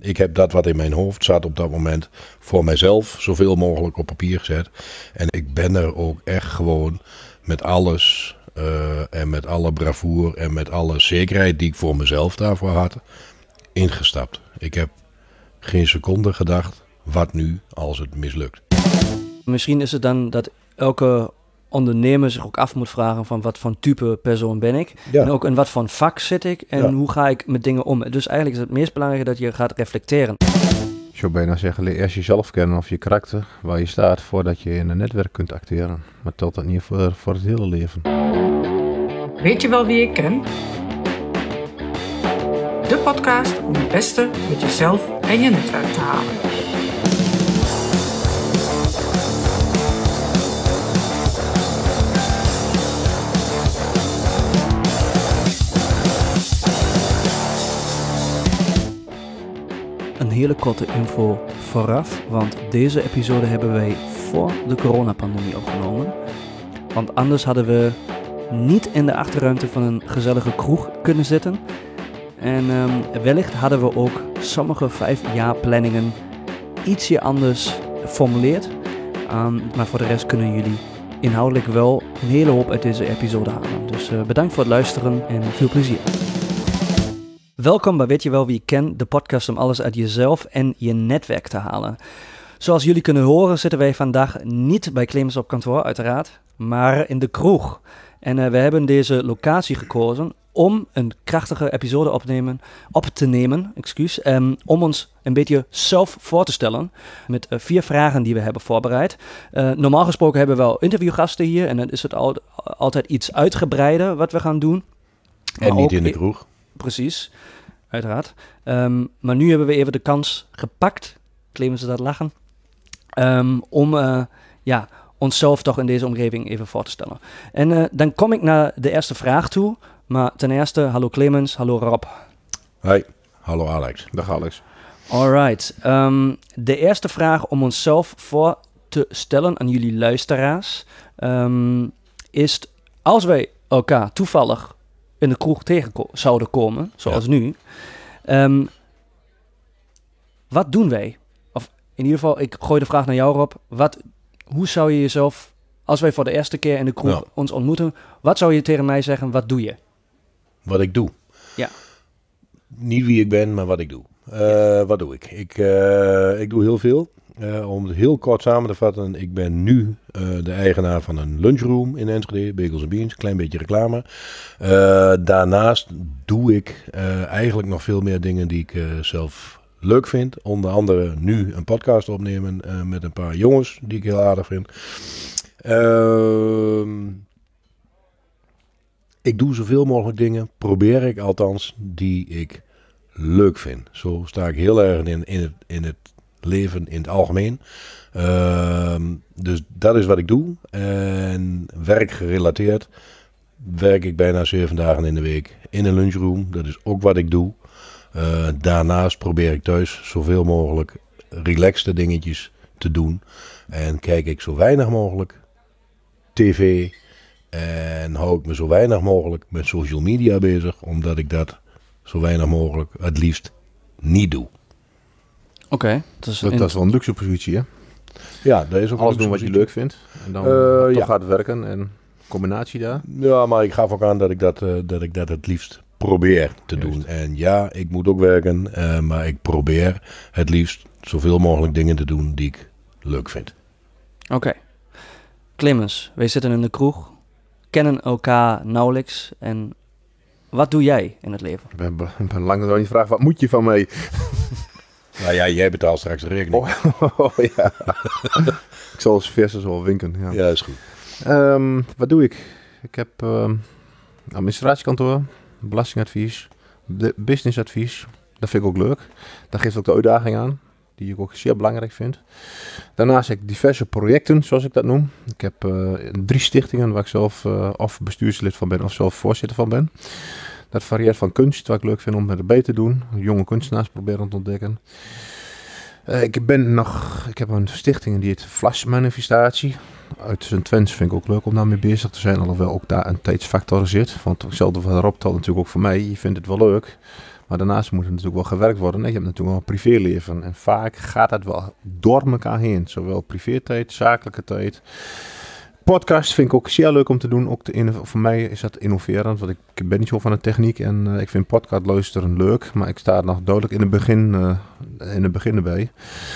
Ik heb dat wat in mijn hoofd zat op dat moment voor mijzelf zoveel mogelijk op papier gezet. En ik ben er ook echt gewoon met alles en met alle bravoure en met alle zekerheid die ik voor mezelf daarvoor had, ingestapt. Ik heb geen seconde gedacht, wat nu als het mislukt? Misschien is het dan dat elke ondernemer zich ook af moet vragen van wat voor type persoon ben ik. Ja. En ook in wat voor vak zit ik en hoe ga ik met dingen om. Dus eigenlijk is het meest belangrijke dat je gaat reflecteren. Ik zou bijna zeggen, leer eerst jezelf kennen of je karakter, waar je staat, voordat je in een netwerk kunt acteren. Maar telt dat niet voor het hele leven. Weet je wel wie ik ken? De podcast om het beste met jezelf en je netwerk te halen. Een hele korte info vooraf, want deze episode hebben wij voor de coronapandemie opgenomen. Want anders hadden we niet in de achterruimte van een gezellige kroeg kunnen zitten. En wellicht hadden we ook sommige 5-jaarplanningen ietsje anders geformuleerd. Maar voor de rest kunnen jullie inhoudelijk wel een hele hoop uit deze episode halen. Dus bedankt voor het luisteren en veel plezier. Welkom bij Weet je wel wie ik ken, de podcast om alles uit jezelf en je netwerk te halen. Zoals jullie kunnen horen zitten wij vandaag niet bij Clemens op kantoor uiteraard, maar in de kroeg. En we hebben deze locatie gekozen om een krachtige episode op te nemen, om ons een beetje zelf voor te stellen met 4 vragen die we hebben voorbereid. Normaal gesproken hebben we wel interviewgasten hier en dan is het altijd iets uitgebreider wat we gaan doen. En niet in de kroeg. Precies, uiteraard. Maar nu hebben we even de kans gepakt, Clemens dat lachen, om onszelf toch in deze omgeving even voor te stellen. En dan kom ik naar de eerste vraag toe. Maar ten eerste, hallo Clemens, hallo Rob. Hi, hallo Alex. Dag Alex. Alright, de eerste vraag om onszelf voor te stellen aan jullie luisteraars is, als wij elkaar toevallig in de kroeg tegen zouden komen, zoals nu, wat doen wij? Of in ieder geval, ik gooi de vraag naar jou, Rob. Hoe zou je jezelf, als wij voor de eerste keer in de kroeg ons ontmoeten, wat zou je tegen mij zeggen, wat doe je? Wat ik doe? Ja. Niet wie ik ben, maar wat ik doe. Wat doe ik? Ik doe heel veel. Om het heel kort samen te vatten, ik ben nu de eigenaar van een lunchroom in Enschede, Bagels & Beans, klein beetje reclame. Daarnaast doe ik eigenlijk nog veel meer dingen die ik zelf leuk vind. Onder andere nu een podcast opnemen met een paar jongens die ik heel aardig vind. Ik doe zoveel mogelijk dingen, probeer ik althans, die ik leuk vind. Zo sta ik heel erg in het leven in het algemeen. Dus dat is wat ik doe. En werkgerelateerd werk ik bijna 7 dagen in de week in een lunchroom. Dat is ook wat ik doe. Daarnaast probeer ik thuis zoveel mogelijk relaxte dingetjes te doen. En kijk ik zo weinig mogelijk tv. En hou ik me zo weinig mogelijk met social media bezig. Omdat ik dat zo weinig mogelijk het liefst niet doe. Oké. Dat is wel een luxe positie, hè? Ja, dat is ook alles doen wat je leuk vindt. En dan toch gaat werken en combinatie daar. Ja, maar ik gaf ook aan dat ik dat het liefst probeer te doen. En ja, ik moet ook werken, maar ik probeer het liefst zoveel mogelijk dingen te doen die ik leuk vind. Oké. Clemens, wij zitten in de kroeg, kennen elkaar nauwelijks. En wat doe jij in het leven? Ik ben lang nog niet vragen, wat moet je van mij? Nou ja, jij betaalt straks de rekening. Ja. Ik zal als versus wel winken. Ja, is goed. Wat doe ik? Ik heb administratiekantoor, belastingadvies, businessadvies. Dat vind ik ook leuk. Dat geeft ook de uitdaging aan, die ik ook zeer belangrijk vind. Daarnaast heb ik diverse projecten, zoals ik dat noem. Ik heb 3 stichtingen waar ik zelf of bestuurslid van ben of zelf voorzitter van ben. Dat varieert van kunst, wat ik leuk vind om met erbij te doen. Jonge kunstenaars proberen te ontdekken. Ik heb een stichting die heet Flash Manifestatie. Uit Sint-Twents vind ik ook leuk om daarmee bezig te zijn. Alhoewel ook daar een tijdsfactor zit. Want hetzelfde van Rob telt natuurlijk ook voor mij. Je vindt het wel leuk. Maar daarnaast moet er natuurlijk wel gewerkt worden. Je hebt natuurlijk wel een privéleven. En vaak gaat dat wel door elkaar heen. Zowel privé-tijd, zakelijke tijd. Podcast vind ik ook zeer leuk om te doen. Ook voor mij is dat innoverend. Want ik ben niet zo van de techniek. En ik vind podcast luisteren leuk. Maar ik sta nog duidelijk in het begin erbij.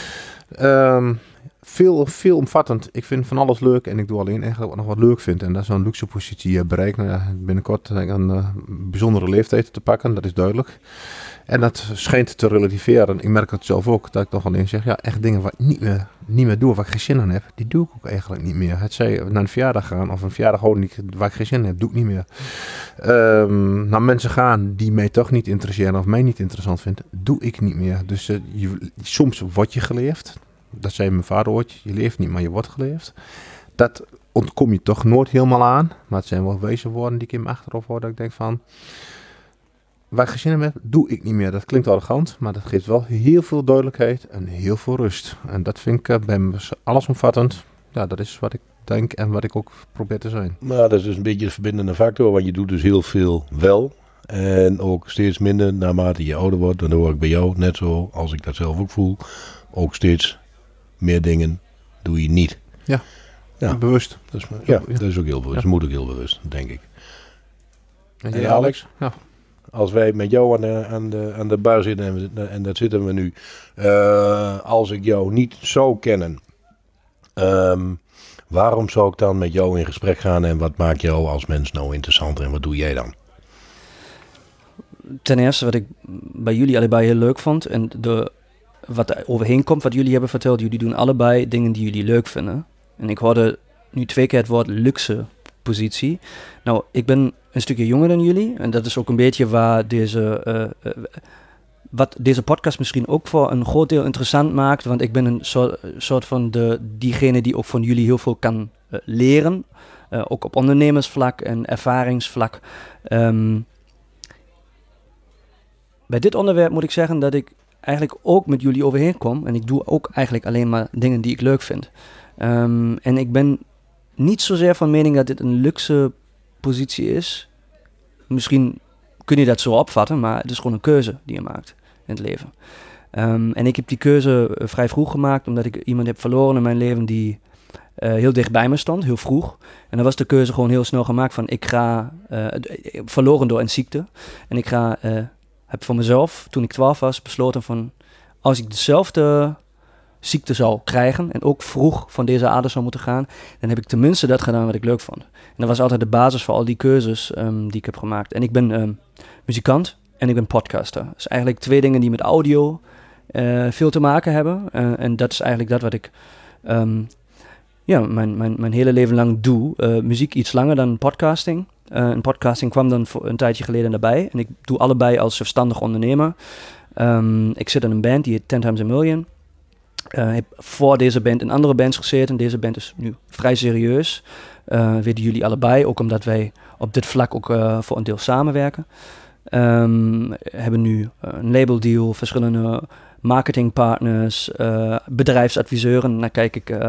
Veel omvattend. Ik vind van alles leuk en ik doe alleen eigenlijk wat nog wat leuk vind. En dat is een luxe positie bereikt. Nou ja, binnenkort een bijzondere leeftijd te pakken, dat is duidelijk. En dat schijnt te relativeren. Ik merk het zelf ook, dat ik toch alleen zeg, ja, echt dingen wat ik niet meer doe, waar ik geen zin aan heb, die doe ik ook eigenlijk niet meer. Het zij naar een verjaardag gaan of een verjaardag houden waar ik geen zin in heb, doe ik niet meer. Naar mensen gaan die mij toch niet interesseren of mij niet interessant vinden, doe ik niet meer. Dus soms word je geleefd. Dat zei mijn vader ooit, je leeft niet, maar je wordt geleefd. Dat ontkom je toch nooit helemaal aan. Maar het zijn wel wezenwoorden die ik in mijn achterhoofd hoor, dat ik denk van, waar ik geen zin in heb, doe ik niet meer. Dat klinkt arrogant, maar dat geeft wel heel veel duidelijkheid en heel veel rust. En dat vind ik bij me allesomvattend. Ja, dat is wat ik denk en wat ik ook probeer te zijn. Maar dat is dus een beetje de verbindende factor, want je doet dus heel veel wel. En ook steeds minder naarmate je ouder wordt. Dan hoor ik bij jou net zo, als ik dat zelf ook voel, ook steeds meer dingen doe je niet. Ja. Bewust. Dat is ook heel bewust. Dat moet ook heel bewust, denk ik. En jij, Alex? Ja. Als wij met jou aan de bar zitten, en dat zitten we nu, als ik jou niet zou kennen, waarom zou ik dan met jou in gesprek gaan en wat maakt jou als mens nou interessant en wat doe jij dan? Ten eerste wat ik bij jullie allebei heel leuk vond en wat er overheen komt, wat jullie hebben verteld, jullie doen allebei dingen die jullie leuk vinden. En ik hoorde nu 2 keer het woord luxe positie. Nou, ik ben een stukje jonger dan jullie en dat is ook een beetje waar wat deze podcast misschien ook voor een groot deel interessant maakt, want ik ben een soort van diegene die ook van jullie heel veel kan leren, ook op ondernemersvlak en ervaringsvlak. Bij dit onderwerp moet ik zeggen dat ik eigenlijk ook met jullie overheen kom en ik doe ook eigenlijk alleen maar dingen die ik leuk vind. En ik ben niet zozeer van mening dat dit een luxe positie is. Misschien kun je dat zo opvatten, maar het is gewoon een keuze die je maakt in het leven. En ik heb die keuze vrij vroeg gemaakt, omdat ik iemand heb verloren in mijn leven die heel dicht bij me stond, heel vroeg. En dan was de keuze gewoon heel snel gemaakt van ik ga, verloren door een ziekte. En ik heb voor mezelf, toen ik 12 was, besloten van als ik dezelfde ziekte zou krijgen en ook vroeg van deze aarde zou moeten gaan, dan heb ik tenminste dat gedaan wat ik leuk vond. En dat was altijd de basis voor al die keuzes die ik heb gemaakt. En ik ben muzikant en ik ben podcaster. Dat is eigenlijk 2 dingen die met audio veel te maken hebben. En dat is eigenlijk dat wat ik mijn hele leven lang doe. Muziek iets langer dan podcasting. En podcasting kwam dan voor een tijdje geleden erbij. En ik doe allebei als zelfstandig ondernemer. Ik zit in een band die heet 10 Times a Million. Ik heb voor deze band in andere bands gezeten. Deze band is nu vrij serieus. Weten jullie allebei, ook omdat wij op dit vlak ook voor een deel samenwerken. Hebben nu een labeldeal, verschillende marketingpartners, bedrijfsadviseuren. Dan kijk ik,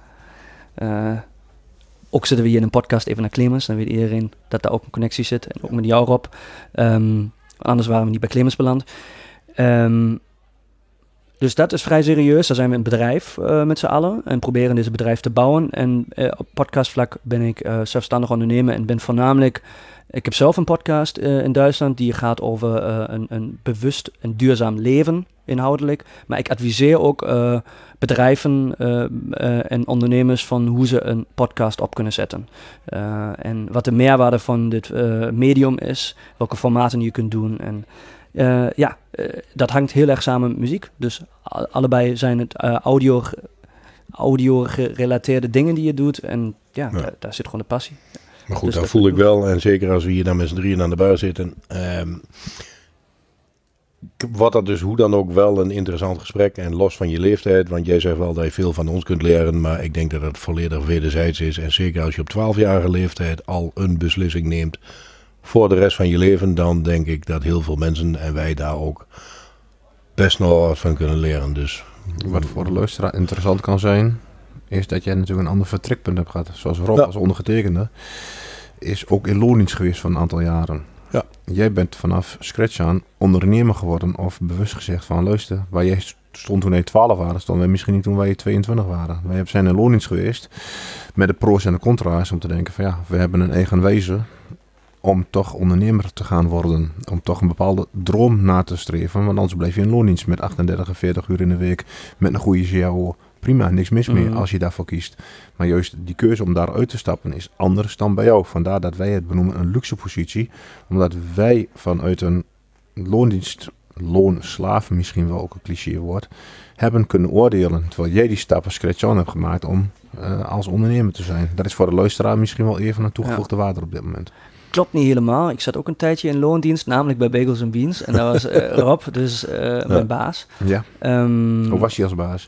ook zitten we hier in een podcast even naar Clemens. Dan weet iedereen dat daar ook een connectie zit. En ook met jou, Rob. Anders waren we niet bij Clemens beland. Dus dat is vrij serieus. Daar zijn we een bedrijf met z'n allen en proberen deze bedrijf te bouwen. En op podcastvlak ben ik zelfstandig ondernemer en ben voornamelijk... Ik heb zelf een podcast in Duitsland die gaat over een bewust en duurzaam leven inhoudelijk. Maar ik adviseer ook bedrijven en ondernemers van hoe ze een podcast op kunnen zetten. En wat de meerwaarde van dit medium is, welke formaten je kunt doen en... dat hangt heel erg samen met muziek. Dus allebei zijn het audio-gerelateerde dingen die je doet. En daar zit gewoon de passie. Maar goed, Dus dat voel ik wel. En zeker als we hier dan met z'n drieën aan de bar zitten. Wordt dat dus hoe dan ook wel een interessant gesprek. En los van je leeftijd. Want jij zegt wel dat je veel van ons kunt leren. Maar ik denk dat het volledig wederzijds is. En zeker als je op 12-jarige leeftijd al een beslissing neemt voor de rest van je leven, dan denk ik dat heel veel mensen en wij daar ook best nog wat van kunnen leren. Dus wat voor de luisteraar interessant kan zijn, is dat jij natuurlijk een ander vertrekpunt hebt gehad. Zoals Rob als ondergetekende is ook in loondienst geweest voor een aantal jaren. Ja. Jij bent vanaf scratch aan ondernemer geworden of bewust gezegd van luister, waar jij stond toen je 12 waren, stonden wij misschien niet toen wij 22 waren. Wij zijn in loondienst geweest met de pro's en de contra's om te denken van ja, we hebben een eigen wezen om toch ondernemer te gaan worden. Om toch een bepaalde droom na te streven. Want anders blijf je in loondienst met 38 en 40 uur in de week met een goede CAO. Prima, niks mis mee als je daarvoor kiest. Maar juist die keuze om daaruit te stappen is anders dan bij jou. Vandaar dat wij het benoemen een luxe positie. Omdat wij vanuit een loondienst, loonslaaf misschien wel ook een cliché woord, hebben kunnen oordelen. Terwijl jij die stappen scratch on hebt gemaakt om als ondernemer te zijn. Dat is voor de luisteraar misschien wel even een toegevoegde waarde op dit moment. Klopt niet helemaal. Ik zat ook een tijdje in loondienst, namelijk bij Bagels & Beans. En dat was Rob, dus mijn baas. Ja. Hoe was hij als baas?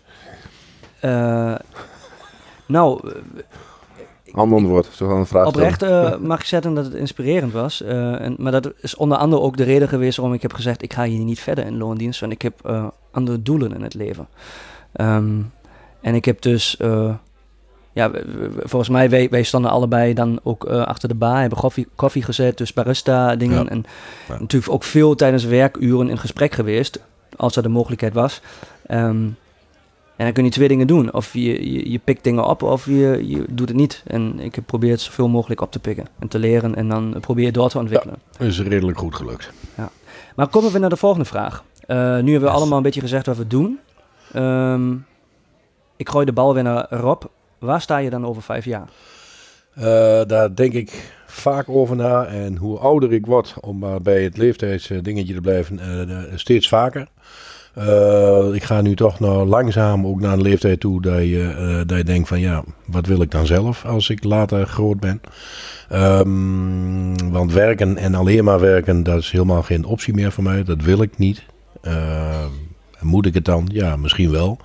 Ander woord, zo gaan een vraag oprecht mag ik zeggen dat het inspirerend was. Maar dat is onder andere ook de reden geweest waarom ik heb gezegd, ik ga hier niet verder in loondienst, want ik heb andere doelen in het leven. En ik heb dus, volgens mij, wij stonden allebei dan ook achter de bar, hebben koffie gezet, dus barista dingen. Ja. En natuurlijk ook veel tijdens werkuren in gesprek geweest, als er de mogelijkheid was. En dan kun je 2 dingen doen. Of je pikt dingen op of je doet het niet. En ik heb geprobeerd zoveel mogelijk op te pikken en te leren en dan probeer je door te ontwikkelen. Ja, is redelijk goed gelukt. Ja. Maar komen we naar de volgende vraag. Nu hebben we allemaal een beetje gezegd wat we doen. Ik gooi de bal weer naar Rob. Waar sta je dan over 5 jaar? Daar denk ik vaak over na. En hoe ouder ik word, om maar bij het leeftijdsdingetje te blijven, steeds vaker. Ik ga nu toch nog langzaam ook naar een leeftijd toe dat je denkt van ja, wat wil ik dan zelf als ik later groot ben? Want werken en alleen maar werken, dat is helemaal geen optie meer voor mij. Dat wil ik niet. Moet ik het dan? Ja, misschien wel.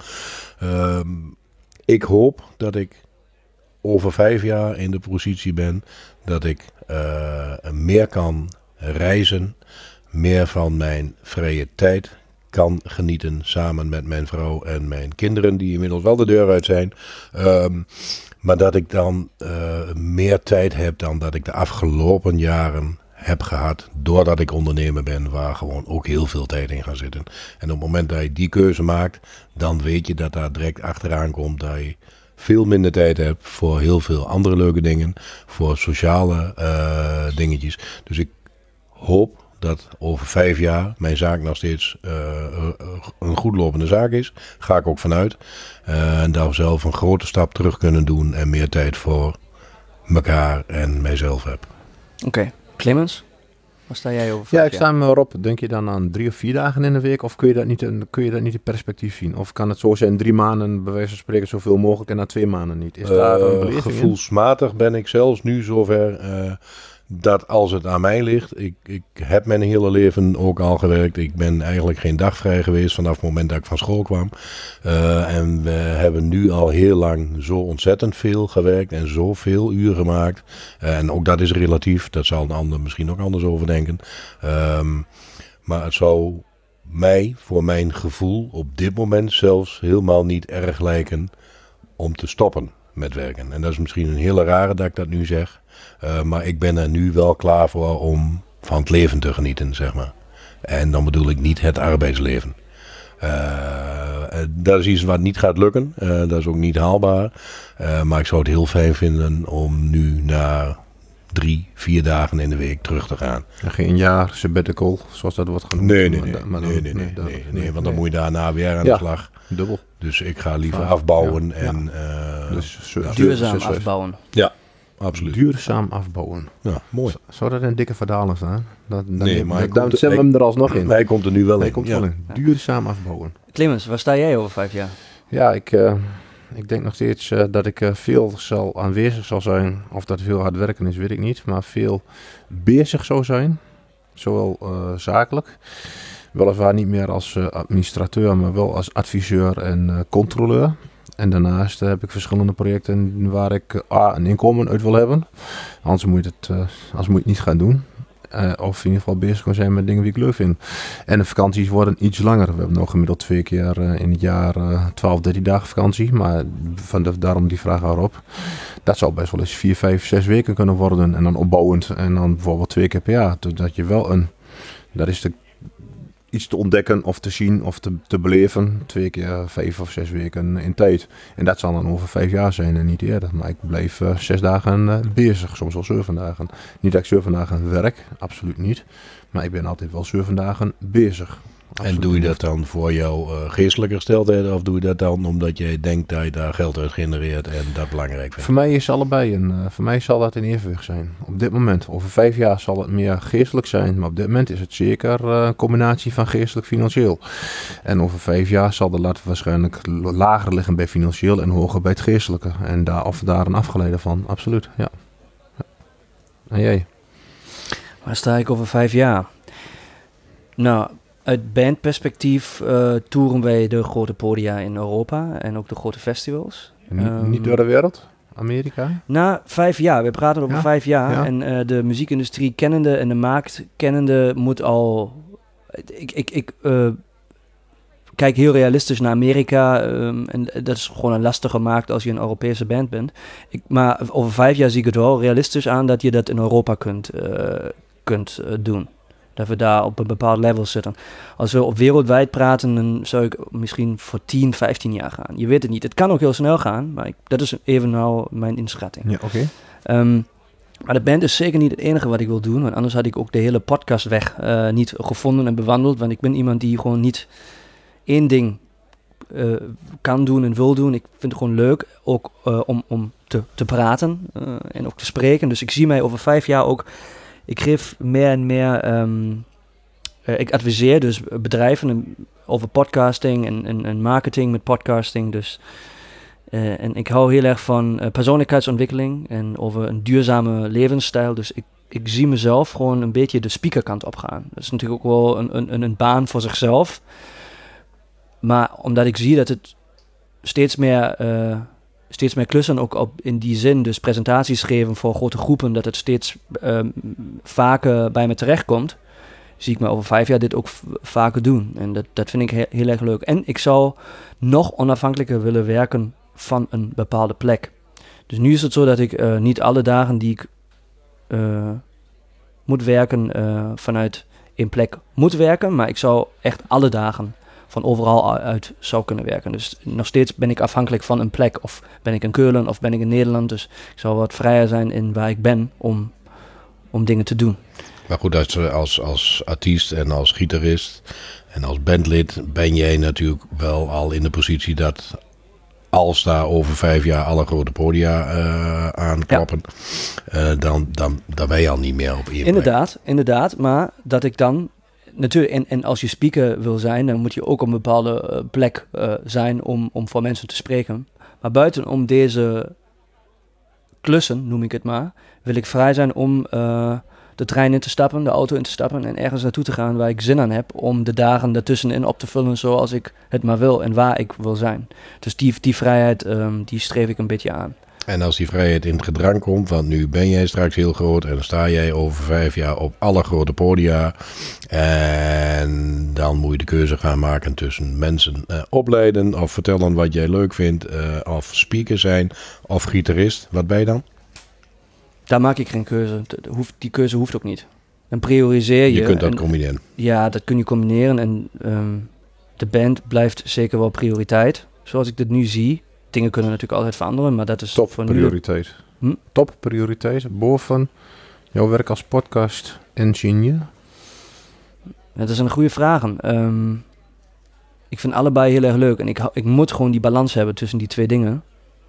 Ik hoop dat ik over 5 jaar in de positie ben dat ik meer kan reizen, meer van mijn vrije tijd kan genieten samen met mijn vrouw en mijn kinderen, die inmiddels wel de deur uit zijn. Maar dat ik dan meer tijd heb dan dat ik de afgelopen jaren heb gehad, doordat ik ondernemer ben, waar gewoon ook heel veel tijd in gaat zitten. En op het moment dat je die keuze maakt, dan weet je dat daar direct achteraan komt dat je veel minder tijd hebt voor heel veel andere leuke dingen, voor sociale dingetjes. Dus ik hoop dat over 5 jaar mijn zaak nog steeds een goed lopende zaak is. Ga ik ook vanuit. En dat we zelf een grote stap terug kunnen doen en meer tijd voor elkaar en mijzelf heb. Oké. Clemens, waar sta jij over 5 jaar? Ja, ik sta me erop. Denk je dan aan 3 of 4 dagen in de week? Of kun je dat niet in perspectief zien? Of kan het zo zijn 3 maanden, bij wijze van spreken, zoveel mogelijk en na 2 maanden niet? Is daar een beleving gevoelsmatig in? Ben ik zelfs nu zover dat als het aan mij ligt, ik heb mijn hele leven ook al gewerkt. Ik ben eigenlijk geen dag vrij geweest vanaf het moment dat ik van school kwam. En we hebben nu al heel lang zo ontzettend veel gewerkt en zoveel uren gemaakt. En ook dat is relatief, dat zal een ander misschien ook anders over denken. Maar het zou mij, voor mijn gevoel, op dit moment zelfs helemaal niet erg lijken om te stoppen met werken. En dat is misschien een hele rare dat ik dat nu zeg. Maar ik ben er nu wel klaar voor om van het leven te genieten, zeg maar. En dan bedoel ik niet het arbeidsleven. Dat is iets wat niet gaat lukken. Dat is ook niet haalbaar. Maar ik zou het heel fijn vinden om nu naar 3, 4 dagen in de week terug te gaan. Geen jaar sabbatical, zoals dat wordt genoemd. Nee, want dan moet je daarna weer aan de slag. Dubbel. Dus ik ga liever afbouwen. En, duurzaam afbouwen. Ja, absoluut. Duurzaam afbouwen. Ja, mooi. Zou dat een dikke verdaling zijn? Maar dan zetten we hem er alsnog in. Hij komt er nu wel in. Wel in. Duurzaam afbouwen. Clemens, waar sta jij over 5 jaar? Ja, ik denk nog steeds dat ik veel aanwezig zal zijn. Of dat veel hard werken is, weet ik niet. Maar veel bezig zou zijn. Zowel zakelijk. Weliswaar niet meer als administrateur, maar wel als adviseur en controleur. En daarnaast heb ik verschillende projecten waar ik een inkomen uit wil hebben. Anders moet je het niet gaan doen. Of in ieder geval bezig kan zijn met dingen die ik leuk vind. En de vakanties worden iets langer. We hebben nog gemiddeld 2 keer in het jaar 12, 13 dagen vakantie. Maar daarom die vraag erop. Dat zou best wel eens 4, 5, 6 weken kunnen worden. En dan opbouwend. En dan bijvoorbeeld 2 keer per jaar. Dat je wel daar is iets te ontdekken of te zien of te beleven. 2 keer 5 of 6 weken in tijd. En dat zal dan over 5 jaar zijn en niet eerder. Maar ik blijf 6 dagen bezig. Soms wel 7 dagen. Niet dat ik 7 dagen werk. Absoluut niet. Maar ik ben altijd wel 7 dagen bezig. Absoluut. En doe je dat dan voor jouw geestelijke gesteldheid? Of doe je dat dan omdat jij denkt dat je daar geld uit genereert en dat belangrijk vindt? Voor mij is allebei. Voor mij zal dat in evenwicht zijn. Op dit moment. Over 5 jaar zal het meer geestelijk zijn. Maar op dit moment is het zeker een combinatie van geestelijk financieel. En over 5 jaar zal de lat waarschijnlijk lager liggen bij financieel en hoger bij het geestelijke. En daar een afgeleide van. Absoluut, ja. En jij? Waar sta ik over 5 jaar? Nou, uit bandperspectief toeren wij de grote podia in Europa en ook de grote festivals. Niet door de wereld? Amerika? Na 5 jaar, we praten over 5 jaar. Ja. En de muziekindustrie kennende en de markt kennende moet al... Ik kijk heel realistisch naar Amerika en dat is gewoon een lastige markt als je een Europese band bent. Maar over 5 jaar zie ik het wel realistisch aan dat je dat in Europa kunt doen. Dat we daar op een bepaald level zitten. Als we op wereldwijd praten, dan zou ik misschien voor 10, 15 jaar gaan. Je weet het niet. Het kan ook heel snel gaan, maar dat is even nou mijn inschatting. Ja, oké. Maar de band is zeker niet het enige wat ik wil doen, want anders had ik ook de hele podcastweg niet gevonden en bewandeld, want ik ben iemand die gewoon niet één ding kan doen en wil doen. Ik vind het gewoon leuk, ook om te praten en ook te spreken. Dus ik zie mij over 5 jaar ook... Ik geef meer en meer, ik adviseer dus bedrijven over podcasting en marketing met podcasting. Dus, en ik hou heel erg van persoonlijkheidsontwikkeling en over een duurzame levensstijl. Dus ik zie mezelf gewoon een beetje de speakerkant op gaan. Dat is natuurlijk ook wel een baan voor zichzelf. Maar omdat ik zie dat het steeds meer klussen ook in die zin, dus presentaties geven voor grote groepen, dat het steeds vaker bij me terechtkomt, zie ik me over 5 jaar dit ook vaker doen. En dat vind ik heel erg leuk. En ik zou nog onafhankelijker willen werken van een bepaalde plek. Dus nu is het zo dat ik niet alle dagen die ik moet werken vanuit een plek moet werken, maar ik zou echt alle dagen van overal uit zou kunnen werken. Dus nog steeds ben ik afhankelijk van een plek. Of ben ik in Keulen of ben ik in Nederland. Dus ik zou wat vrijer zijn in waar ik ben om dingen te doen. Maar goed, als artiest en als gitarist en als bandlid ben jij natuurlijk wel al in de positie dat als daar over 5 jaar alle grote podia aankloppen, dan ben je al niet meer op één plek. Inderdaad, maar dat ik dan natuurlijk, en als je speaker wil zijn, dan moet je ook op een bepaalde plek zijn om voor mensen te spreken. Maar buitenom deze klussen, noem ik het maar, wil ik vrij zijn om de trein in te stappen, de auto in te stappen en ergens naartoe te gaan waar ik zin aan heb om de dagen daartussenin op te vullen zoals ik het maar wil en waar ik wil zijn. Dus die vrijheid, die streef ik een beetje aan. En als die vrijheid in het gedrang komt, want nu ben jij straks heel groot en dan sta jij over 5 jaar op alle grote podia. En dan moet je de keuze gaan maken tussen mensen opleiden of vertellen wat jij leuk vindt, of speaker zijn of gitarist. Wat ben je dan? Daar maak ik geen keuze. Die keuze hoeft ook niet. Dan prioriseer je. Je kunt dat combineren. Ja, dat kun je combineren en de band blijft zeker wel prioriteit. Zoals ik dit nu zie. Dingen kunnen natuurlijk altijd veranderen, maar dat is top prioriteit. Top prioriteit boven jouw werk als podcast engineer? Dat is een goede vraag. Ik vind allebei heel erg leuk en ik moet gewoon die balans hebben tussen die twee dingen.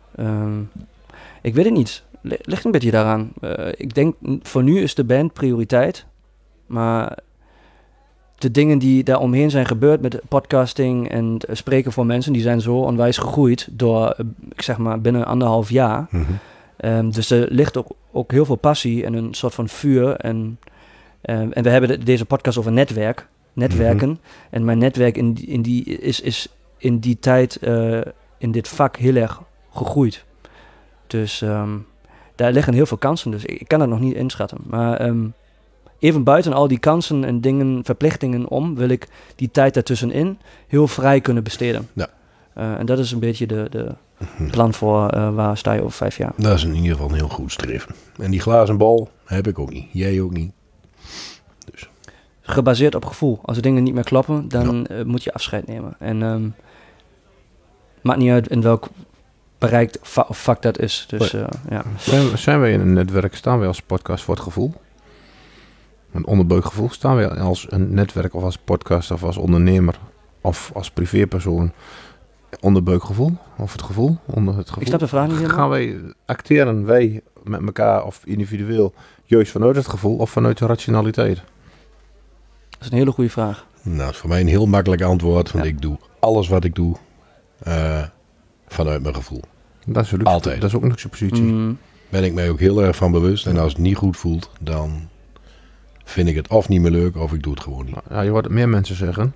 Ik weet het niet. Ligt een beetje daaraan. Ik denk voor nu is de band prioriteit, maar de dingen die daar omheen zijn gebeurd met podcasting en spreken voor mensen, die zijn zo onwijs gegroeid door, ik zeg maar, binnen 1,5 jaar. Mm-hmm. Dus er ligt ook heel veel passie en een soort van vuur. En we hebben deze podcast over netwerken. Mm-hmm. En mijn netwerk is in die tijd in dit vak heel erg gegroeid. Dus daar liggen heel veel kansen. Dus ik kan dat nog niet inschatten. Maar even buiten al die kansen en dingen, verplichtingen om, wil ik die tijd daartussenin heel vrij kunnen besteden. Ja. En dat is een beetje de plan voor waar sta je over 5 jaar. Dat is in ieder geval een heel goed streven. En die glazen bal heb ik ook niet. Jij ook niet. Dus. Gebaseerd op gevoel. Als de dingen niet meer kloppen, dan moet je afscheid nemen. En maakt niet uit in welk bereikt vak dat is. Dus ja. Zijn wij in een netwerk, staan wij als podcast voor het gevoel? Een onderbuikgevoel? Staan wij als een netwerk of als podcast of als ondernemer of als privépersoon onderbuikgevoel? Of het gevoel? Onder het gevoel? Ik snap de vraag niet helemaal. Gaan wij, acteren wij met elkaar of individueel juist vanuit het gevoel of vanuit de rationaliteit? Dat is een hele goede vraag. Nou, dat is voor mij een heel makkelijk antwoord. Want ik doe alles wat ik doe vanuit mijn gevoel. Dat is een luxe, Altijd. Dat is ook een luxe positie. Ben ik mij ook heel erg van bewust. En als het niet goed voelt, dan vind ik het of niet meer leuk of ik doe het gewoon niet. Ja, je hoort het meer mensen zeggen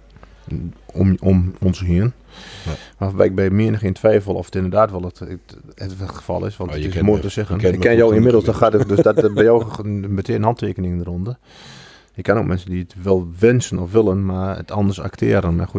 om ons heen. Ja. Maar ik ben meer geen twijfel of het inderdaad wel het geval is. Want het is mooi te zeggen. Ik ken jou inmiddels, dan gaat het dus dat bij jou meteen handtekening eronder. Je kan ook mensen die het wel wensen of willen, maar het anders acteren. Maar goed,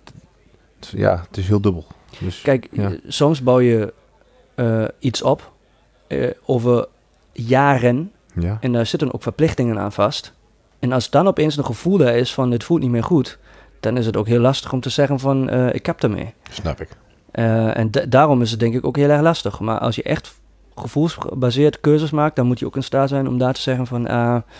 het is heel dubbel. Dus, kijk, soms bouw je iets op over jaren. Ja. En daar zitten ook verplichtingen aan vast. En als dan opeens een gevoel daar is van dit voelt niet meer goed, dan is het ook heel lastig om te zeggen van ik heb ermee. Snap ik. En daarom is het denk ik ook heel erg lastig. Maar als je echt gevoelsgebaseerd keuzes maakt, dan moet je ook in staat zijn om daar te zeggen van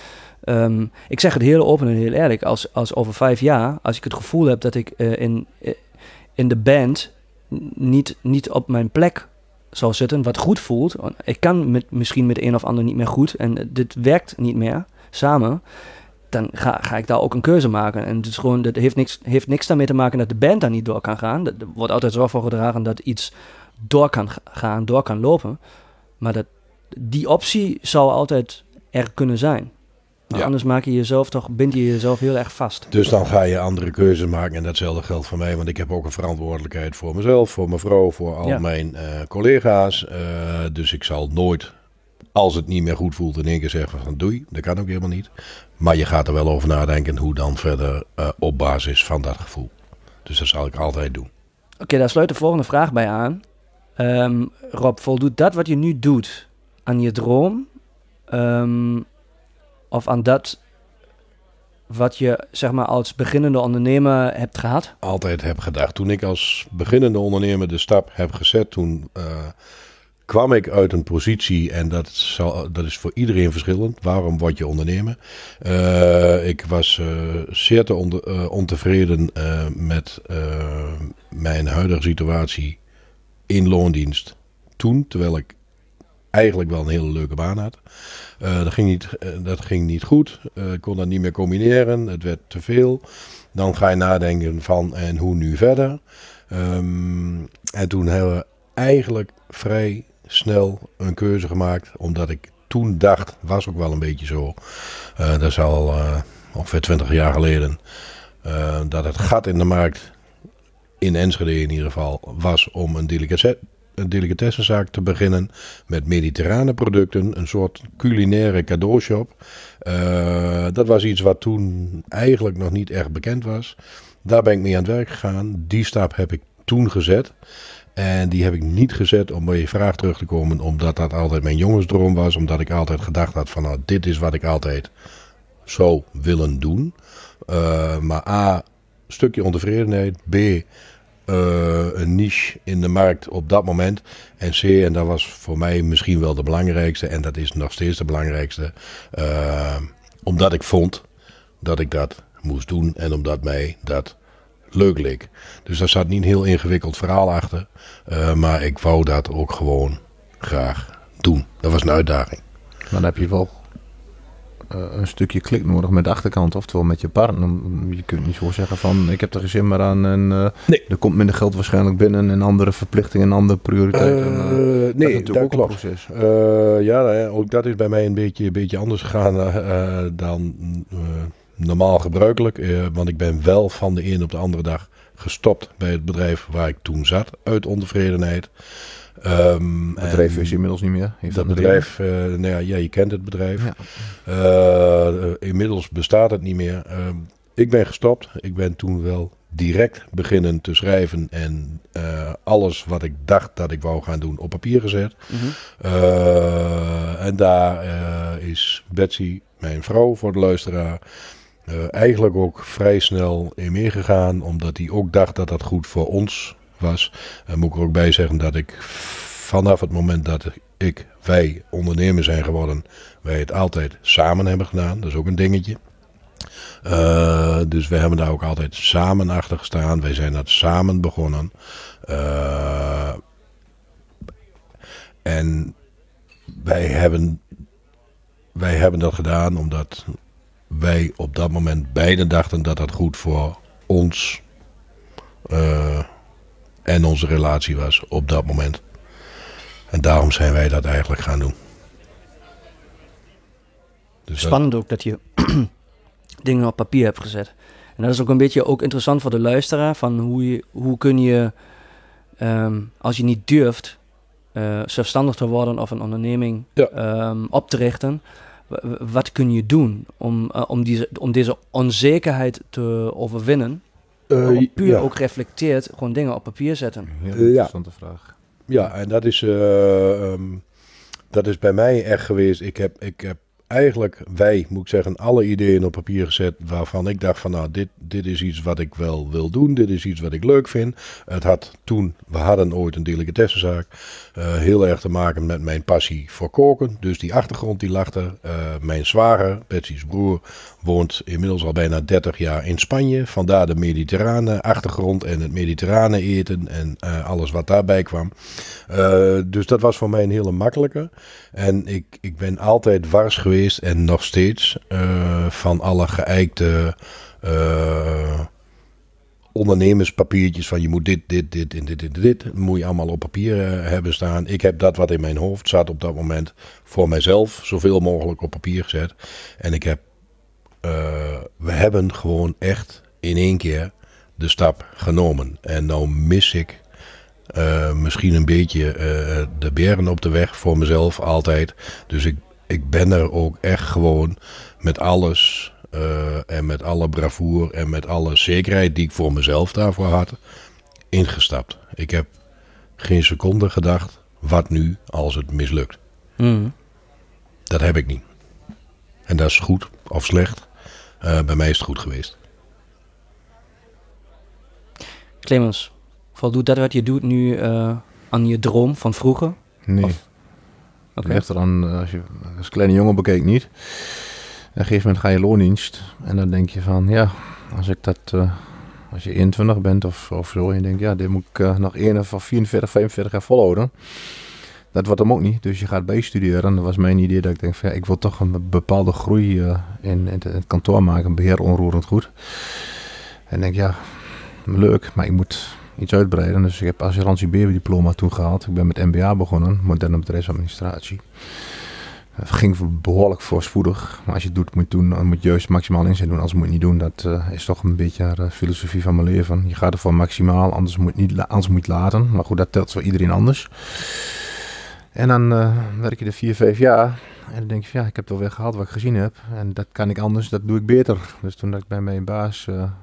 ik zeg het heel open en heel eerlijk. Als over 5 jaar, als ik het gevoel heb dat ik in de band niet op mijn plek zou zitten, wat goed voelt. Ik kan misschien met een of ander niet meer goed en dit werkt niet meer samen. Dan ga ik daar ook een keuze maken. En het is gewoon, dat heeft niks daarmee te maken dat de band daar niet door kan gaan. Er wordt altijd zorg voor gedragen dat iets door kan gaan, door kan lopen. Maar die optie zou altijd er kunnen zijn. Maar anders bind je jezelf heel erg vast. Dus dan ga je andere keuzes maken en datzelfde geldt voor mij. Want ik heb ook een verantwoordelijkheid voor mezelf, voor mijn vrouw, voor al mijn collega's. Dus ik zal nooit, als het niet meer goed voelt, in één keer zeggen van doei. Dat kan ook helemaal niet. Maar je gaat er wel over nadenken hoe dan verder op basis van dat gevoel. Dus dat zal ik altijd doen. Oké, daar sluit de volgende vraag bij aan. Rob, voldoet dat wat je nu doet aan je droom? Of aan dat wat je zeg maar als beginnende ondernemer hebt gehad? Altijd heb gedacht. Toen ik als beginnende ondernemer de stap heb gezet, toen kwam ik uit een positie, en dat is voor iedereen verschillend. Waarom word je ondernemer? Ik was zeer ontevreden met mijn huidige situatie in loondienst toen, terwijl ik eigenlijk wel een hele leuke baan had. Dat ging niet goed. Ik kon dat niet meer combineren. Het werd te veel. Dan ga je nadenken van en hoe nu verder. En toen hebben we eigenlijk vrij snel een keuze gemaakt. Omdat ik toen dacht, was ook wel een beetje zo. Dat is al ongeveer 20 jaar geleden. Dat het gat in de markt, in Enschede in ieder geval, was om een delicatessenzaak te beginnen met mediterrane producten, een soort culinaire cadeaushop. Dat was iets wat toen eigenlijk nog niet echt bekend was. Daar ben ik mee aan het werk gegaan. Die stap heb ik toen gezet. En die heb ik niet gezet, om bij je vraag terug te komen, omdat dat altijd mijn jongensdroom was. Omdat ik altijd gedacht had van, nou, dit is wat ik altijd zou willen doen. Maar A, een stukje ontevredenheid. B, een niche in de markt op dat moment. En C, en dat was voor mij misschien wel de belangrijkste, en dat is nog steeds de belangrijkste, omdat ik vond dat ik dat moest doen en omdat mij dat leuk leek. Dus daar zat niet een heel ingewikkeld verhaal achter, maar ik wou dat ook gewoon graag doen. Dat was een uitdaging. Maar dan heb je wel een stukje klik nodig met de achterkant, oftewel met je partner. Je kunt niet zo zeggen van, ik heb er geen zin meer aan en nee. Er komt minder geld waarschijnlijk binnen en andere verplichtingen en andere prioriteiten. Nee, dat klopt. Een proces. Ook dat is bij mij een beetje anders gegaan dan normaal gebruikelijk. Want ik ben wel van de een op de andere dag gestopt bij het bedrijf waar ik toen zat, uit ontevredenheid. Het bedrijf is inmiddels niet meer. Heeft Dat een bedrijf, je kent het bedrijf. Ja. Inmiddels bestaat het niet meer. Ik ben gestopt. Ik ben toen wel direct beginnen te schrijven en alles wat ik dacht dat ik wou gaan doen op papier gezet. Mhm. En daar is Betsy, mijn vrouw voor de luisteraar, eigenlijk ook vrij snel in meegegaan, omdat hij ook dacht dat dat goed voor ons was. Moet ik er ook bij zeggen dat ik vanaf het moment dat wij ondernemer zijn geworden, wij het altijd samen hebben gedaan. Dat is ook een dingetje. Dus we hebben daar ook altijd samen achter gestaan. Wij zijn dat samen begonnen. En wij hebben dat gedaan omdat wij op dat moment beiden dachten dat dat goed voor ons en onze relatie was op dat moment. En daarom zijn wij dat eigenlijk gaan doen. Dus Spannend ook dat je dingen op papier hebt gezet. En dat is ook een beetje ook interessant voor de luisteraar. Van hoe kun je, als je niet durft zelfstandig te worden of een onderneming op te richten. Wat kun je doen om deze onzekerheid te overwinnen? Puur ook reflecteert, gewoon dingen op papier zetten. Heel interessante vraag. Ja, en dat is bij mij echt geweest. Ik heb eigenlijk, moet ik zeggen, alle ideeën op papier gezet waarvan ik dacht van, nou, dit is iets wat ik wel wil doen. Dit is iets wat ik leuk vind. We hadden ooit een delicatessenzaak. Heel erg te maken met mijn passie voor koken. Dus die achtergrond die lag er. Mijn zwager, Betsy's broer, woont inmiddels al bijna 30 jaar in Spanje. Vandaar de mediterrane achtergrond en het mediterrane eten en alles wat daarbij kwam. Dus dat was voor mij een hele makkelijke. En ik ben altijd wars geweest en nog steeds van alle geëikte ondernemerspapiertjes van je moet dit moet je allemaal op papier hebben staan. Ik heb dat wat in mijn hoofd zat op dat moment voor mijzelf zoveel mogelijk op papier gezet. En we hebben gewoon echt in één keer de stap genomen. En nou mis ik misschien een beetje de beren op de weg voor mezelf altijd. Dus ik ben er ook echt gewoon met alles en met alle bravoure en met alle zekerheid die ik voor mezelf daarvoor had, ingestapt. Ik heb geen seconde gedacht, wat nu als het mislukt? Mm. Dat heb ik niet. En dat is goed of slecht. Bij mij is het goed geweest. Clemens, voldoet dat wat je doet nu aan je droom van vroeger? Nee. Oké. Het ligt eraan, als je als kleine jongen bekeek niet. En op een gegeven moment ga je loondienst. En dan denk je van, ja, als je 21 bent of zo. En je denkt, ja, dit moet ik nog 44, 45 jaar volhouden. Dat wordt hem ook niet. Dus je gaat bijstuderen. En dat was mijn idee dat ik denk van, ja, ik wil toch een bepaalde groei in het kantoor maken. Beheer onroerend goed. En denk, ja, leuk, maar ik moet iets uitbreiden. Dus ik heb assurantie diploma toen gehaald. Ik ben met MBA begonnen, moderne bedrijfsadministratie. Het ging behoorlijk voorspoedig. Maar als je het doet, moet je doen. Dan moet je juist maximaal inzet doen. Anders moet je niet doen. Dat is toch een beetje de filosofie van mijn leven. Je gaat ervoor maximaal, anders moet je het laten. Maar goed, dat telt voor iedereen anders. En dan werk je er 4-5 jaar. En dan denk je van, ja, ik heb het wel weer gehaald wat ik gezien heb. En dat kan ik anders, dat doe ik beter. Dus toen dat ik bij mijn baas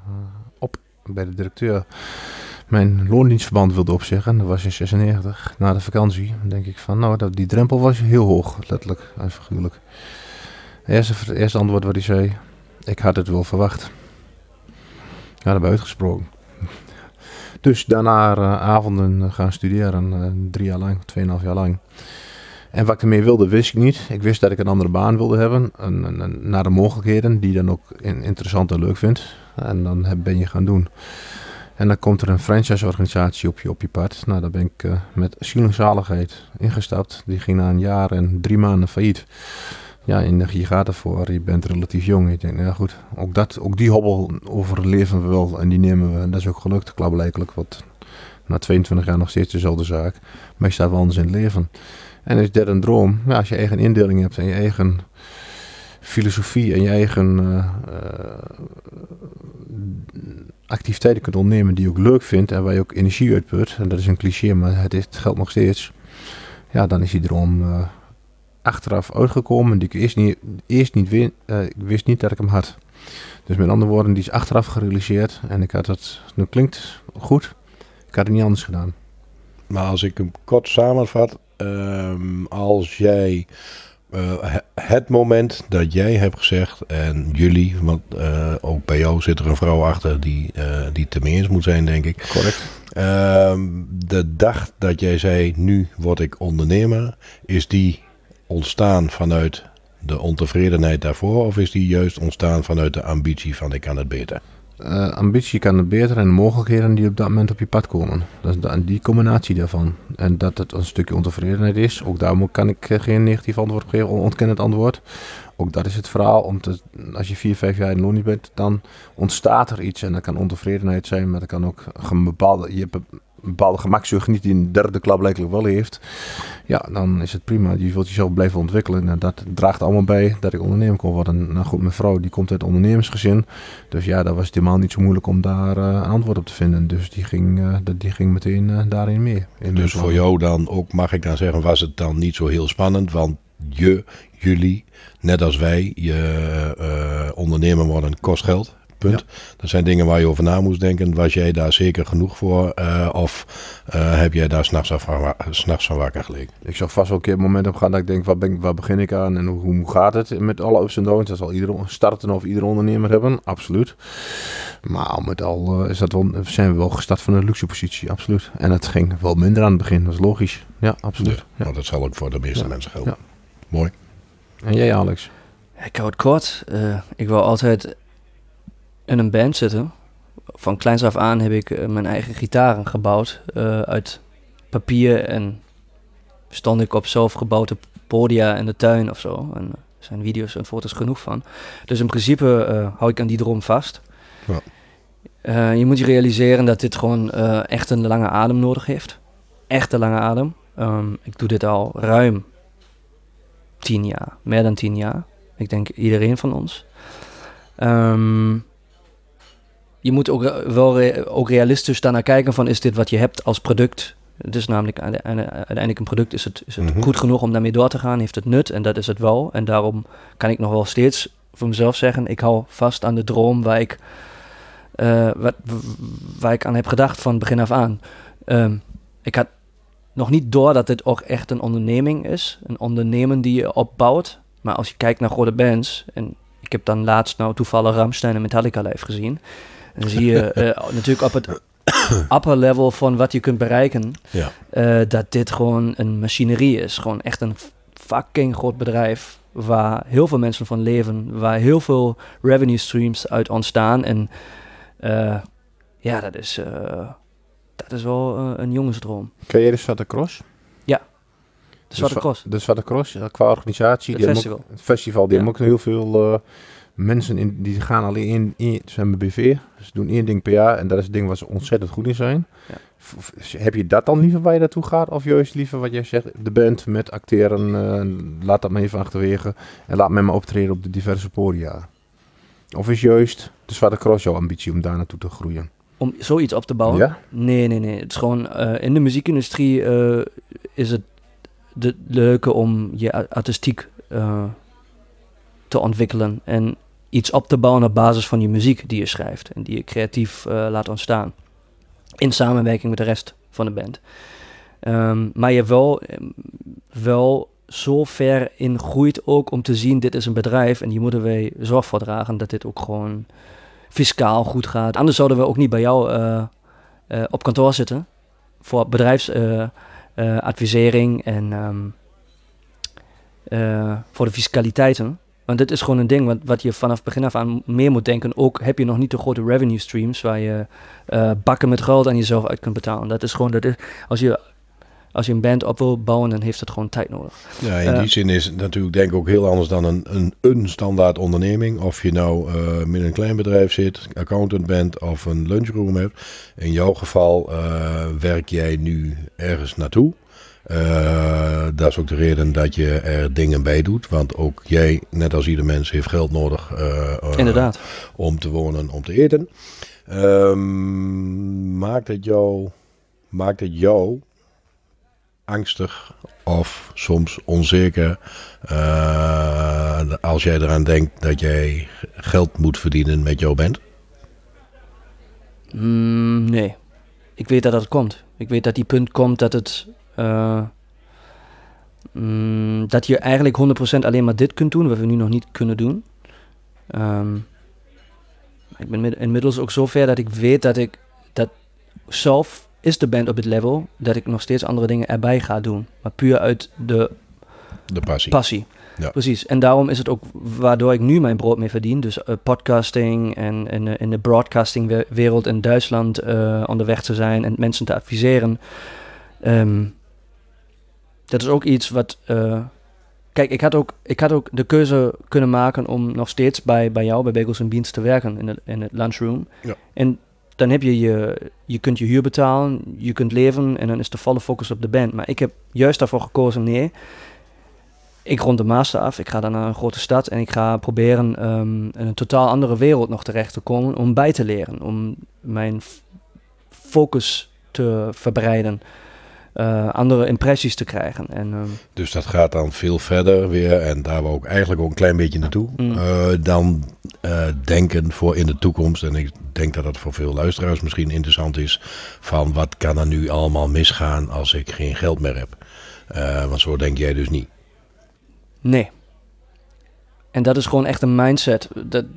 bij de directeur mijn loondienstverband wilde opzeggen, dat was in 96, na de vakantie, dan denk ik van, nou, die drempel was heel hoog, letterlijk en figuurlijk. Het eerste antwoord wat hij zei, ik had het wel verwacht. Ja, dat heb ik uitgesproken. Dus daarna avonden gaan studeren, 3 jaar lang, 2,5 jaar lang. En wat ik ermee wilde, wist ik niet. Ik wist dat ik een andere baan wilde hebben, naar de mogelijkheden, die je dan ook interessant en leuk vindt. En dan ben je gaan doen. En dan komt er een franchise-organisatie op je pad. Nou, daar ben ik met ziel en zaligheid ingestapt. Die ging na 1 jaar en 3 maanden failliet. Ja, en je gaat ervoor, je bent relatief jong. Ik denk, nou ja goed, ook die hobbel overleven we wel. En die nemen we, en dat is ook gelukt, klaarblijkelijk. Want na 22 jaar nog steeds dezelfde zaak. Maar je staat wel anders in het leven. En is dat een droom? Ja, als je eigen indeling hebt en je eigen filosofie en je eigen activiteiten kunt ondernemen die je ook leuk vindt en waar je ook energie uitput, en dat is een cliché, maar het geldt nog steeds, ja, dan is die droom achteraf uitgekomen die ik eerst niet wist niet dat ik hem had. Dus met andere woorden, die is achteraf gerealiseerd en ik had het, nu klinkt goed, ik had het niet anders gedaan. Maar als ik hem kort samenvat, als jij het moment dat jij hebt gezegd en jullie, want ook bij jou zit er een vrouw achter die het ermee eens moet zijn, denk ik. Correct. De dag dat jij zei, nu word ik ondernemer, is die ontstaan vanuit de ontevredenheid daarvoor of is die juist ontstaan vanuit de ambitie van ik kan het beter? Ambitie kan het beter en de mogelijkheden die op dat moment op je pad komen. Dat is die combinatie daarvan. En dat het een stukje ontevredenheid is. Ook daar kan ik geen negatief antwoord op geven, ontkennend antwoord. Ook dat is het verhaal. Als je 4-5 jaar in loon bent, dan ontstaat er iets. En dat kan ontevredenheid zijn, maar dat kan ook een bepaalde gemakzucht niet die een derde klap blijkbaar wel heeft. Ja, dan is het prima. Je wilt jezelf blijven ontwikkelen. En dat draagt allemaal bij dat ik ondernemer kon worden. Nou goed, mijn vrouw die komt uit een ondernemersgezin. Dus ja, dat was het helemaal niet zo moeilijk om daar een antwoord op te vinden. Dus die ging meteen daarin mee. Dus voor jou dan ook, mag ik dan zeggen, was het dan niet zo heel spannend? Want jullie, net als wij, ondernemer worden kost geld. Punt. Ja. Dat zijn dingen waar je over na moest denken. Was jij daar zeker genoeg voor? Of heb jij daar 's nachts van wakker gelegen? Ik zag vast wel een keer het moment op gaan dat ik denk, waar begin ik aan en hoe gaat het met alle ups en downs? Dat zal iedere starten of iedere ondernemer hebben, absoluut. Maar al met al zijn we wel gestart van een luxe positie, absoluut. En het ging wel minder aan het begin, dat is logisch. Ja, absoluut. Ja, maar dat zal ook voor de meeste mensen gelden. Ja. Mooi. En jij, Alex? Ik hou het kort. Ik wil altijd in een band zitten. Van kleins af aan heb ik mijn eigen gitaren gebouwd uit papier en stond ik op zelfgebouwde podia in de tuin of zo. En er zijn video's en foto's genoeg van. Dus in principe hou ik aan die droom vast. Ja. Je moet je realiseren dat dit gewoon echt een lange adem nodig heeft. Echt een lange adem. Ik doe dit al ruim 10 jaar. Meer dan 10 jaar. Ik denk iedereen van ons. Je moet ook realistisch daarnaar kijken van is dit wat je hebt als product. Het is namelijk uiteindelijk een product. Is het goed genoeg om daarmee door te gaan? Heeft het nut? En dat is het wel. En daarom kan ik nog wel steeds voor mezelf zeggen, ik hou vast aan de droom waar ik aan heb gedacht van begin af aan. Ik had nog niet door dat dit ook echt een onderneming is. Een ondernemen die je opbouwt. Maar als je kijkt naar grote bands, en ik heb dan laatst nou toevallig Rammstein en Metallica live gezien. Dan zie je natuurlijk op het upper level van wat je kunt bereiken, dat dit gewoon een machinerie is. Gewoon echt een fucking groot bedrijf waar heel veel mensen van leven, waar heel veel revenue streams uit ontstaan. En dat is wel een jongensdroom. Ken jij de Zwarte Cross? Ja, de Zwarte Cross. De Zwarte Cross, qua organisatie. Het festival. Het festival, die hebben ook heel veel mensen die gaan alleen ze zijn BV. Ze doen 1 ding per jaar en dat is het ding waar ze ontzettend goed in zijn. Ja. Heb je dat dan liever waar je naartoe gaat? Of juist liever wat jij zegt, de band met acteren, laat dat maar even achterwege en laat mij maar optreden op de diverse podia? Of is juist de Zwarte Cross jouw ambitie om daar naartoe te groeien? Om zoiets op te bouwen? Ja? Nee. Het is gewoon, in de muziekindustrie is het de leuke om je artistiek te ontwikkelen en iets op te bouwen op basis van je muziek die je schrijft en die je creatief laat ontstaan. In samenwerking met de rest van de band. Maar je wel zo ver in groeit ook om te zien, dit is een bedrijf en hier moeten wij zorg voor dragen dat dit ook gewoon fiscaal goed gaat. Anders zouden we ook niet bij jou op kantoor zitten voor bedrijfsadvisering en voor de fiscaliteiten. Want dit is gewoon een ding wat je vanaf begin af aan meer moet denken. Ook heb je nog niet de grote revenue streams waar je bakken met geld aan jezelf uit kunt betalen. Dat is gewoon, als je een band op wil bouwen, dan heeft het gewoon tijd nodig. Ja, in die zin is het natuurlijk denk ik ook heel anders dan een standaard onderneming. Of je nou met een klein bedrijf zit, accountant bent of een lunchroom hebt. In jouw geval werk jij nu ergens naartoe. Dat is ook de reden dat je er dingen bij doet. Want ook jij, net als ieder mens, heeft geld nodig Inderdaad. Om te wonen, om te eten. Maakt het jou angstig of soms onzeker als jij eraan denkt dat jij geld moet verdienen met jouw band? Nee. Ik weet dat dat komt. Ik weet dat die punt komt dat het... dat je eigenlijk 100% alleen maar dit kunt doen, wat we nu nog niet kunnen doen. Ik ben inmiddels ook zover dat ik weet dat zelf is de band op het level dat ik nog steeds andere dingen erbij ga doen. Maar puur uit de passie. Ja. Precies. En daarom is het ook waardoor ik nu mijn brood mee verdien. Dus podcasting en in de broadcastingwereld in Duitsland onderweg te zijn en mensen te adviseren. Dat is ook iets wat... kijk, ik had ook de keuze kunnen maken om nog steeds bij jou, bij Bagels & Beans te werken in het lunchroom. Ja. En dan heb je kunt je huur betalen, je kunt leven en dan is de volle focus op de band. Maar ik heb juist daarvoor gekozen, nee, ik rond de master af, ik ga dan naar een grote stad en ik ga proberen in een totaal andere wereld nog terecht te komen om bij te leren, om mijn focus te verbreiden. Andere impressies te krijgen. Dus dat gaat dan veel verder weer, en daar wou ik eigenlijk ook een klein beetje naartoe, dan denken voor in de toekomst. En ik denk dat dat voor veel luisteraars misschien interessant is, van wat kan er nu allemaal misgaan als ik geen geld meer heb? Want zo denk jij dus niet. Nee. En dat is gewoon echt een mindset.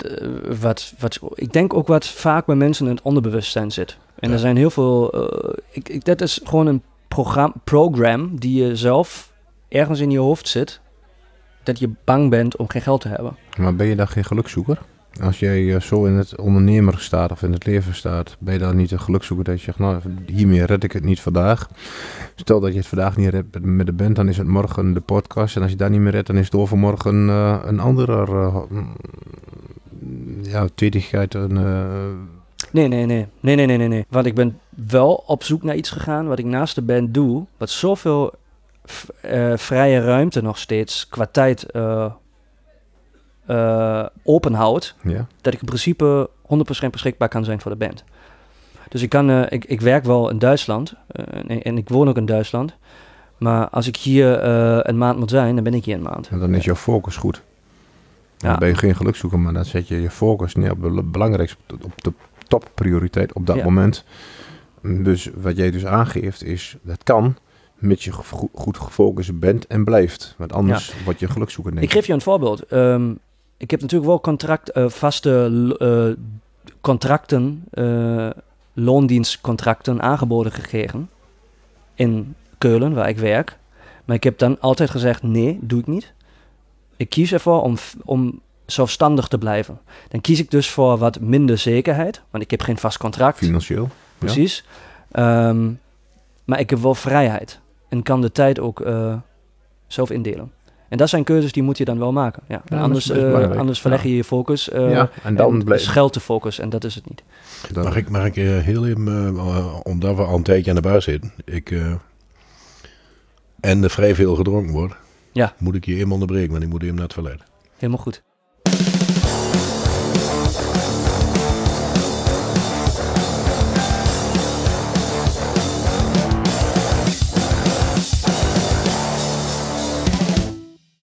Ik denk ook wat vaak bij mensen in het onderbewustzijn zit. En er zijn heel veel... dat is gewoon een program die je zelf ergens in je hoofd zit, dat je bang bent om geen geld te hebben. Maar ben je dan geen gelukzoeker? Als jij zo in het ondernemer staat of in het leven staat, ben je dan niet een gelukzoeker dat je zegt, nou, hiermee red ik het niet vandaag. Stel dat je het vandaag niet redt met de band, dan is het morgen de podcast. En als je daar niet meer redt, dan is het overmorgen een andere tweetigheid. Nee. Want ik ben wel op zoek naar iets gegaan wat ik naast de band doe, wat zoveel vrije ruimte nog steeds qua tijd open houdt, dat ik in principe 100% beschikbaar kan zijn voor de band. Dus ik werk wel in Duitsland en ik woon ook in Duitsland, maar als ik hier een maand moet zijn, dan ben ik hier een maand. En dan is jouw focus goed. Dan ben je geen gelukzoeker, maar dan zet je je focus neer op het belangrijkste, op de topprioriteit op dat moment. Dus wat jij dus aangeeft is, dat kan, mits je goed gefocust bent en blijft. Want anders word je gelukzoeker. Ik geef je een voorbeeld. Ik heb natuurlijk wel vaste contracten, loondienstcontracten aangeboden gekregen in Keulen, waar ik werk. Maar ik heb dan altijd gezegd, nee, doe ik niet. Ik kies ervoor om zelfstandig te blijven. Dan kies ik dus voor wat minder zekerheid, want ik heb geen vast contract. Financieel. Precies. Ja. Maar ik heb wel vrijheid en kan de tijd ook zelf indelen. En dat zijn keuzes die moet je dan wel maken. Ja. Ja, anders verleg je je focus en dan is geld de focus en dat is het niet. Mag ik heel even, omdat we al een tijdje aan de baas zitten, en er vrij veel gedronken wordt, moet ik je even onderbreken, want ik moet even naar het toilet. Helemaal goed.